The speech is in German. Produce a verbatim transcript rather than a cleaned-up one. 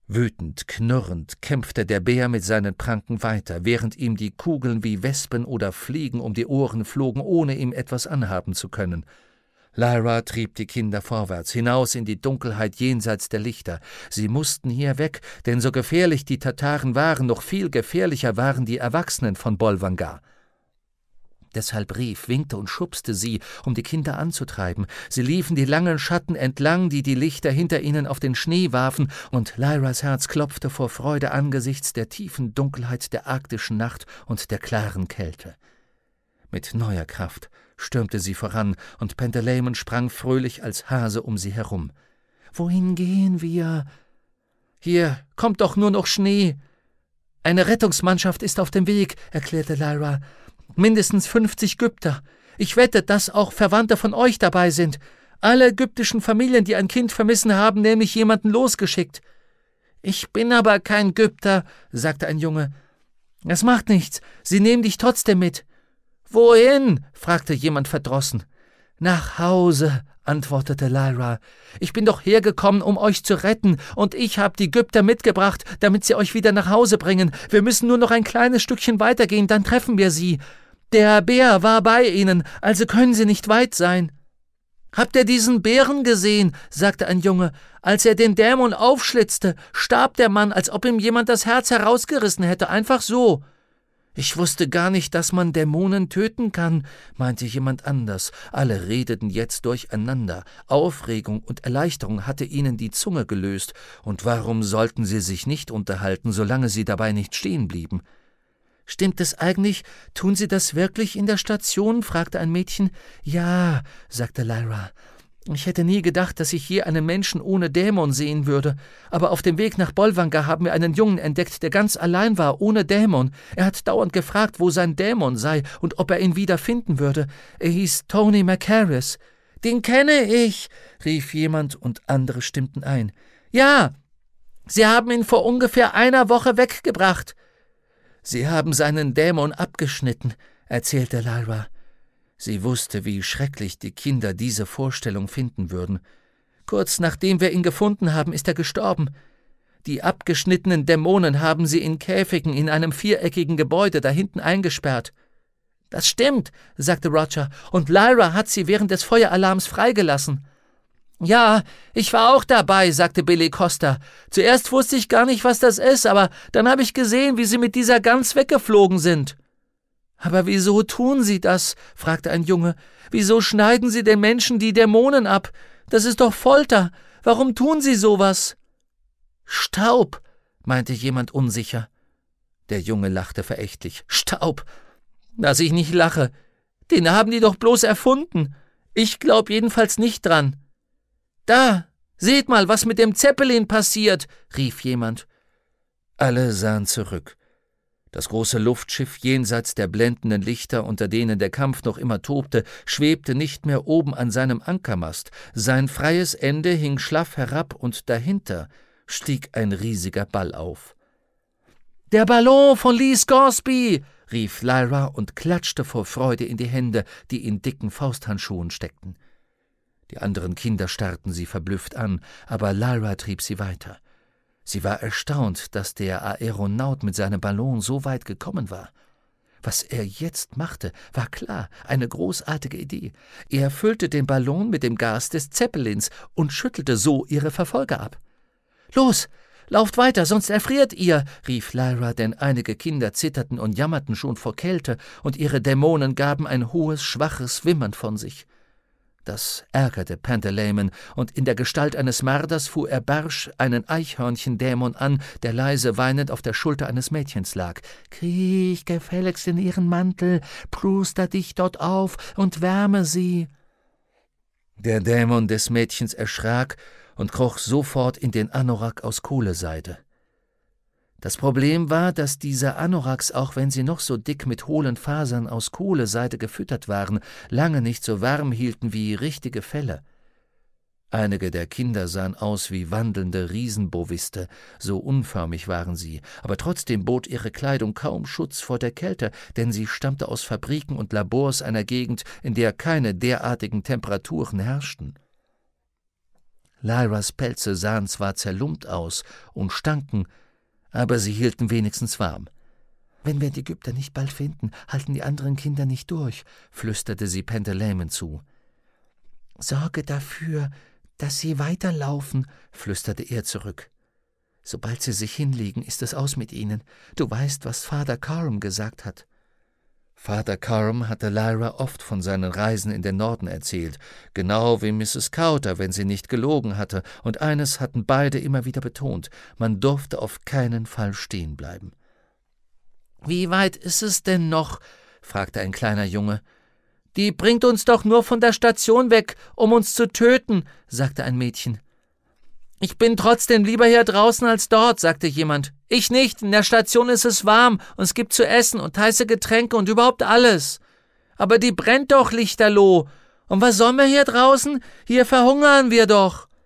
Wütend, knurrend kämpfte der Bär mit seinen Pranken weiter, während ihm die Kugeln wie Wespen oder Fliegen um die Ohren flogen, ohne ihm etwas anhaben zu können. Lyra trieb die Kinder vorwärts, hinaus in die Dunkelheit jenseits der Lichter. Sie mussten hier weg, denn so gefährlich die Tataren waren, noch viel gefährlicher waren die Erwachsenen von Bolvangar. Deshalb rief, winkte und schubste sie, um die Kinder anzutreiben. Sie liefen die langen Schatten entlang, die die Lichter hinter ihnen auf den Schnee warfen, und Lyras Herz klopfte vor Freude angesichts der tiefen Dunkelheit der arktischen Nacht und der klaren Kälte. Mit neuer Kraft stürmte sie voran, und Pantalaimon sprang fröhlich als Hase um sie herum. »Wohin gehen wir?« »Hier kommt doch nur noch Schnee.« »Eine Rettungsmannschaft ist auf dem Weg«, erklärte Lyra. »Mindestens fünfzig Gypter. Ich wette, dass auch Verwandte von euch dabei sind. Alle ägyptischen Familien, die ein Kind vermissen, haben nämlich jemanden losgeschickt.« »Ich bin aber kein Gypter«, sagte ein Junge. »Es macht nichts. Sie nehmen dich trotzdem mit.« »Wohin?« fragte jemand verdrossen. »Nach Hause«, antwortete Lyra. »Ich bin doch hergekommen, um euch zu retten, und ich habe die Gypter mitgebracht, damit sie euch wieder nach Hause bringen. Wir müssen nur noch ein kleines Stückchen weitergehen, dann treffen wir sie. Der Bär war bei ihnen, also können sie nicht weit sein.« »Habt ihr diesen Bären gesehen?« sagte ein Junge. »Als er den Dämon aufschlitzte, starb der Mann, als ob ihm jemand das Herz herausgerissen hätte, einfach so.« »Ich wusste gar nicht, dass man Dämonen töten kann«, meinte jemand anders. Alle redeten jetzt durcheinander. Aufregung und Erleichterung hatte ihnen die Zunge gelöst. Und warum sollten sie sich nicht unterhalten, solange sie dabei nicht stehen blieben? »Stimmt es eigentlich? Tun Sie das wirklich in der Station?« fragte ein Mädchen. »Ja«, sagte Lyra. »Ich hätte nie gedacht, dass ich je einen Menschen ohne Dämon sehen würde. Aber auf dem Weg nach Bolvangar haben wir einen Jungen entdeckt, der ganz allein war, ohne Dämon. Er hat dauernd gefragt, wo sein Dämon sei und ob er ihn wieder finden würde. Er hieß Tony Macaris.« »Den kenne ich«, rief jemand, und andere stimmten ein. »Ja, Sie haben ihn vor ungefähr einer Woche weggebracht.« »Sie haben seinen Dämon abgeschnitten«, erzählte Lyra. Sie wusste, wie schrecklich die Kinder diese Vorstellung finden würden. »Kurz nachdem wir ihn gefunden haben, ist er gestorben. Die abgeschnittenen Dämonen haben sie in Käfigen in einem viereckigen Gebäude da hinten eingesperrt.« »Das stimmt«, sagte Roger, »und Lyra hat sie während des Feueralarms freigelassen.« »Ja, ich war auch dabei«, sagte Billy Costa. »Zuerst wusste ich gar nicht, was das ist, aber dann habe ich gesehen, wie sie mit dieser Gans weggeflogen sind.« »Aber wieso tun Sie das?« fragte ein Junge. »Wieso schneiden Sie den Menschen die Dämonen ab? Das ist doch Folter. Warum tun Sie sowas?« »Staub«, meinte jemand unsicher. Der Junge lachte verächtlich. »Staub? Dass ich nicht lache. Den haben die doch bloß erfunden. Ich glaub jedenfalls nicht dran.« »Da, seht mal, was mit dem Zeppelin passiert«, rief jemand. Alle sahen zurück. Das große Luftschiff jenseits der blendenden Lichter, unter denen der Kampf noch immer tobte, schwebte nicht mehr oben an seinem Ankermast. Sein freies Ende hing schlaff herab, und dahinter stieg ein riesiger Ball auf. »Der Ballon von Lee Scoresby«, rief Lyra und klatschte vor Freude in die Hände, die in dicken Fausthandschuhen steckten. Die anderen Kinder starrten sie verblüfft an, aber Lyra trieb sie weiter. Sie war erstaunt, dass der Aeronaut mit seinem Ballon so weit gekommen war. Was er jetzt machte, war klar, eine großartige Idee. Er füllte den Ballon mit dem Gas des Zeppelins und schüttelte so ihre Verfolger ab. »Los, lauft weiter, sonst erfriert ihr«, rief Lyra, denn einige Kinder zitterten und jammerten schon vor Kälte, und ihre Dämonen gaben ein hohes, schwaches Wimmern von sich. Das ärgerte Pantalaimon, und in der Gestalt eines Marders fuhr er barsch einen Eichhörnchendämon an, der leise weinend auf der Schulter eines Mädchens lag. »Kriech gefälligst in ihren Mantel, pluster dich dort auf und wärme sie.« Der Dämon des Mädchens erschrak und kroch sofort in den Anorak aus Kohleseide. Das Problem war, dass diese Anoraks, auch wenn sie noch so dick mit hohlen Fasern aus Kohleseide gefüttert waren, lange nicht so warm hielten wie richtige Felle. Einige der Kinder sahen aus wie wandelnde Riesenboviste, so unförmig waren sie, aber trotzdem bot ihre Kleidung kaum Schutz vor der Kälte, denn sie stammte aus Fabriken und Labors einer Gegend, in der keine derartigen Temperaturen herrschten. Lyras Pelze sahen zwar zerlumpt aus und stanken, aber sie hielten wenigstens warm. »Wenn wir die Ägypter nicht bald finden, halten die anderen Kinder nicht durch«, flüsterte sie Pentalemon zu. »Sorge dafür, dass sie weiterlaufen«, flüsterte er zurück. »Sobald sie sich hinlegen, ist es aus mit ihnen. Du weißt, was Father Coram gesagt hat.« Father Coram hatte Lyra oft von seinen Reisen in den Norden erzählt, genau wie Misses Cowder, wenn sie nicht gelogen hatte, und eines hatten beide immer wieder betont: Man durfte auf keinen Fall stehen bleiben. »Wie weit ist es denn noch?« fragte ein kleiner Junge. »Die bringt uns doch nur von der Station weg, um uns zu töten«, sagte ein Mädchen. »Ich bin trotzdem lieber hier draußen als dort«, sagte jemand. »Ich nicht, in der Station ist es warm und es gibt zu essen und heiße Getränke und überhaupt alles. Aber die brennt doch lichterloh. Und was sollen wir hier draußen? Hier verhungern wir doch.«